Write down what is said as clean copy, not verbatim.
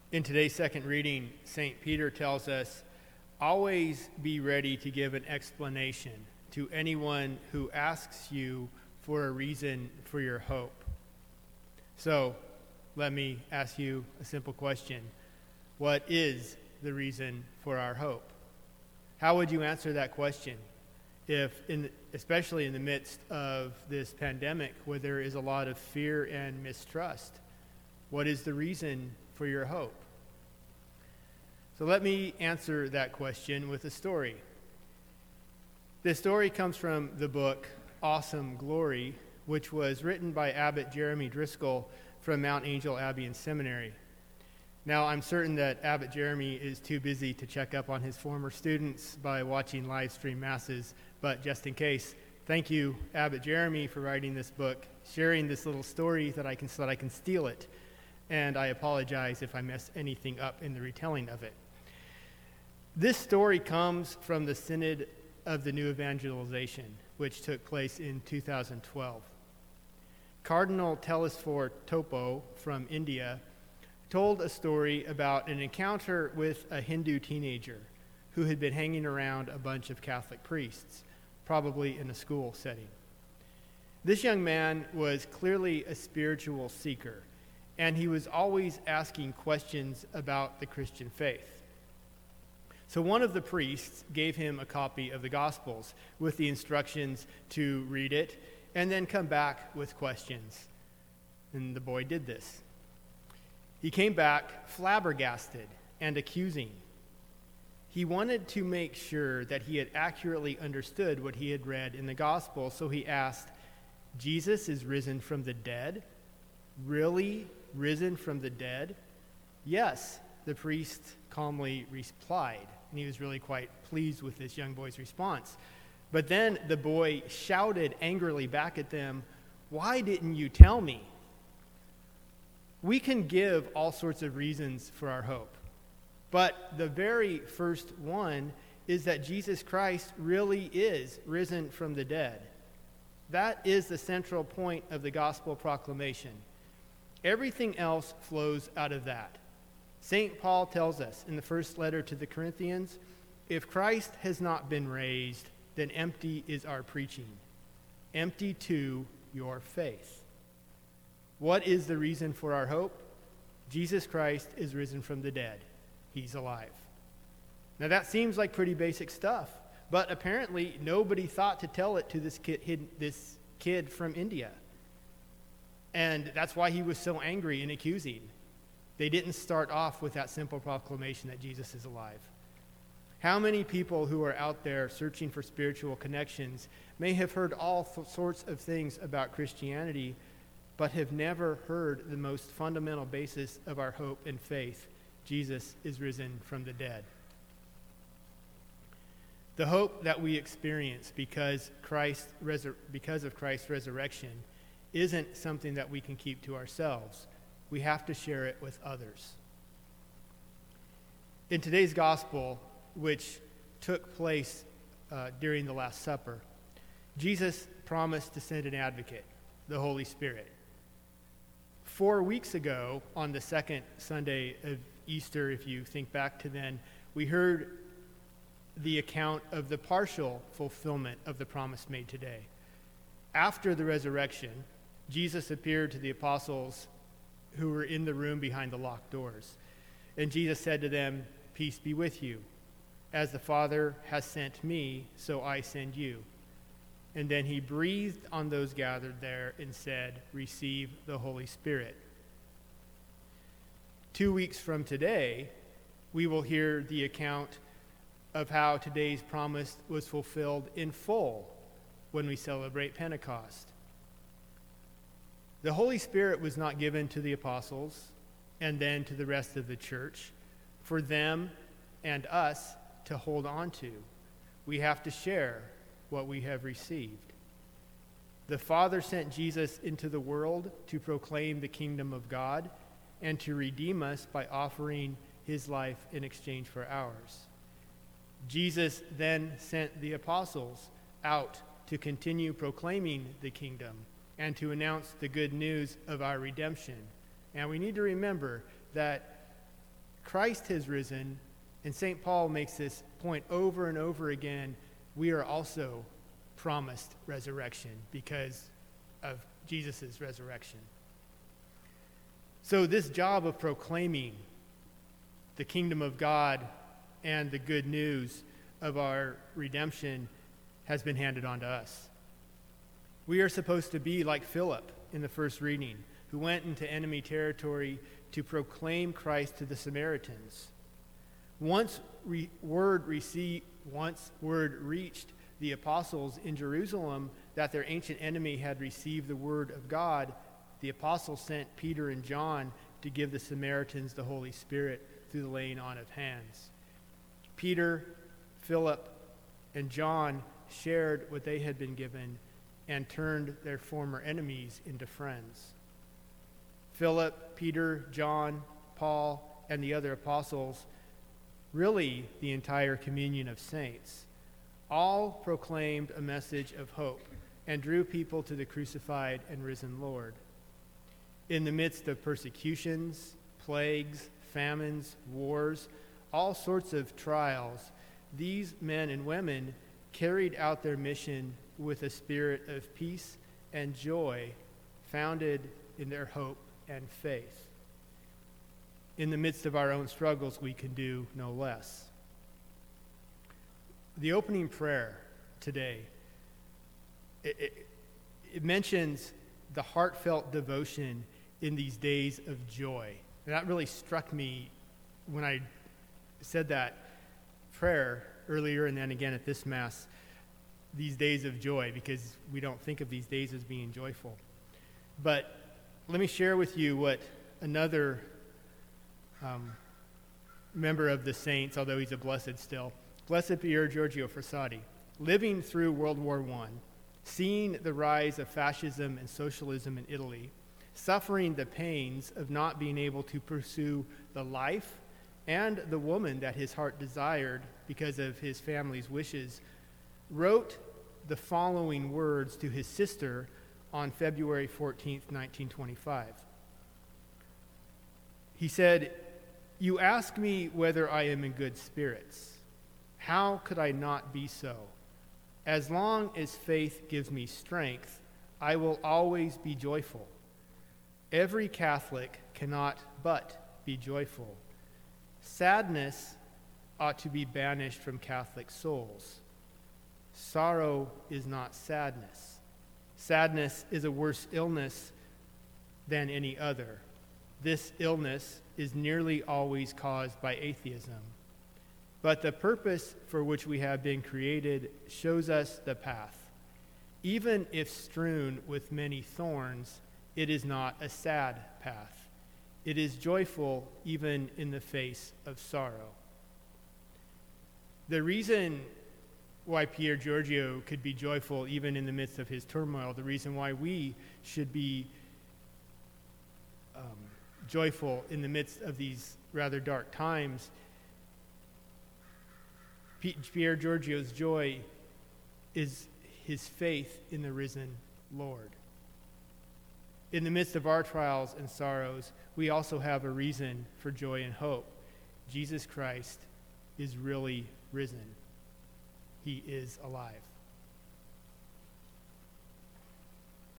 In today's second reading, St. Peter tells us, always be ready to give an explanation to anyone who asks you for a reason for your hope. So, let me ask you a simple question. What is the reason for our hope? How would you answer that question especially in the midst of this pandemic where there is a lot of fear and mistrust? What is the reason for your hope? So let me answer that question with a story. This story comes from the book Awesome Glory, which was written by Abbot Jeremy Driscoll from Mount Angel Abbey and Seminary. Now, I'm certain that Abbot Jeremy is too busy to check up on his former students by watching live stream masses, but just in case, thank you, Abbot Jeremy, for writing this book, sharing this little story so that I can steal it, and I apologize if I mess anything up in the retelling of it. This story comes from the Synod of the New Evangelization, which took place in 2012. Cardinal Telesphore Topo from India told a story about an encounter with a Hindu teenager who had been hanging around a bunch of Catholic priests, probably in a school setting. This young man was clearly a spiritual seeker, and he was always asking questions about the Christian faith. So one of the priests gave him a copy of the Gospels with the instructions to read it and then come back with questions. And the boy did this. He came back flabbergasted and accusing. He wanted to make sure that he had accurately understood what he had read in the Gospel, so he asked, "Jesus is risen from the dead? Really risen from the dead?" "Yes," the priest calmly replied, and he was really quite pleased with this young boy's response. But then the boy shouted angrily back at them, "Why didn't you tell me?" We can give all sorts of reasons for our hope, but the very first one is that Jesus Christ really is risen from the dead. That is the central point of the gospel proclamation. Everything else flows out of that. St. Paul tells us in the first letter to the Corinthians, if Christ has not been raised, then empty is our preaching. Empty too your faith. What is the reason for our hope? Jesus Christ is risen from the dead. He's alive. Now that seems like pretty basic stuff, but apparently nobody thought to tell it to this kid from India. And that's why he was so angry and accusing. They didn't start off with that simple proclamation that Jesus is alive. How many people who are out there searching for spiritual connections may have heard all sorts of things about Christianity, but have never heard the most fundamental basis of our hope and faith: Jesus is risen from the dead. The hope that we experience because of Christ's resurrection isn't something that we can keep to ourselves. We have to share it with others. In today's gospel, which took place during the Last Supper, Jesus promised to send an advocate, the Holy Spirit. 4 weeks ago, on the second Sunday of Easter, if you think back to then, we heard the account of the partial fulfillment of the promise made today. After the resurrection, Jesus appeared to the apostles who were in the room behind the locked doors. And Jesus said to them, "Peace be with you. As the Father has sent me, so I send you." And then he breathed on those gathered there and said, "Receive the Holy Spirit." 2 weeks from today, we will hear the account of how today's promise was fulfilled in full when we celebrate Pentecost. The Holy Spirit was not given to the apostles and then to the rest of the church for them and us to hold on to. We have to share what we have received. The Father sent Jesus into the world to proclaim the kingdom of God and to redeem us by offering his life in exchange for ours. Jesus then sent the apostles out to continue proclaiming the kingdom and to announce the good news of our redemption. And we need to remember that Christ has risen, and St. Paul makes this point over and over again. We are also promised resurrection because of Jesus' resurrection. So this job of proclaiming the kingdom of God and the good news of our redemption has been handed on to us. We are supposed to be like Philip in the first reading, who went into enemy territory to proclaim Christ to the Samaritans. Once word reached the apostles in Jerusalem that their ancient enemy had received the word of God, the apostles sent Peter and John to give the Samaritans the Holy Spirit through the laying on of hands. Peter, Philip, and John shared what they had been given and turned their former enemies into friends. Philip, Peter, John, Paul, and the other apostles, really the entire communion of saints, all proclaimed a message of hope and drew people to the crucified and risen Lord. In the midst of persecutions, plagues, famines, wars, all sorts of trials, these men and women carried out their mission with a spirit of peace and joy founded in their hope and faith. In the midst of our own struggles, we can do no less. The opening prayer today, it mentions the heartfelt devotion in these days of joy. And that really struck me when I said that prayer earlier and then again at this Mass, these days of joy, because we don't think of these days as being joyful. But let me share with you what another member of the saints, although he's a blessed still, Blessed Pier Giorgio Frassati, living through World War I, seeing the rise of fascism and socialism in Italy, suffering the pains of not being able to pursue the life and the woman that his heart desired because of his family's wishes, wrote the following words to his sister on February 14th, 1925. He said, "You ask me whether I am in good spirits. How could I not be so? As long as faith gives me strength, I will always be joyful. Every Catholic cannot but be joyful. Sadness ought to be banished from Catholic souls. Sorrow is not sadness. Sadness is a worse illness than any other. This illness is nearly always caused by atheism. But the purpose for which we have been created shows us the path. Even if strewn with many thorns, it is not a sad path. It is joyful even in the face of sorrow." The reason why Pier Giorgio could be joyful even in the midst of his turmoil, the reason why we should be joyful in the midst of these rather dark times, Pier Giorgio's joy is his faith in the risen Lord. In the midst of our trials and sorrows, we also have a reason for joy and hope. Jesus Christ is really risen. He is alive.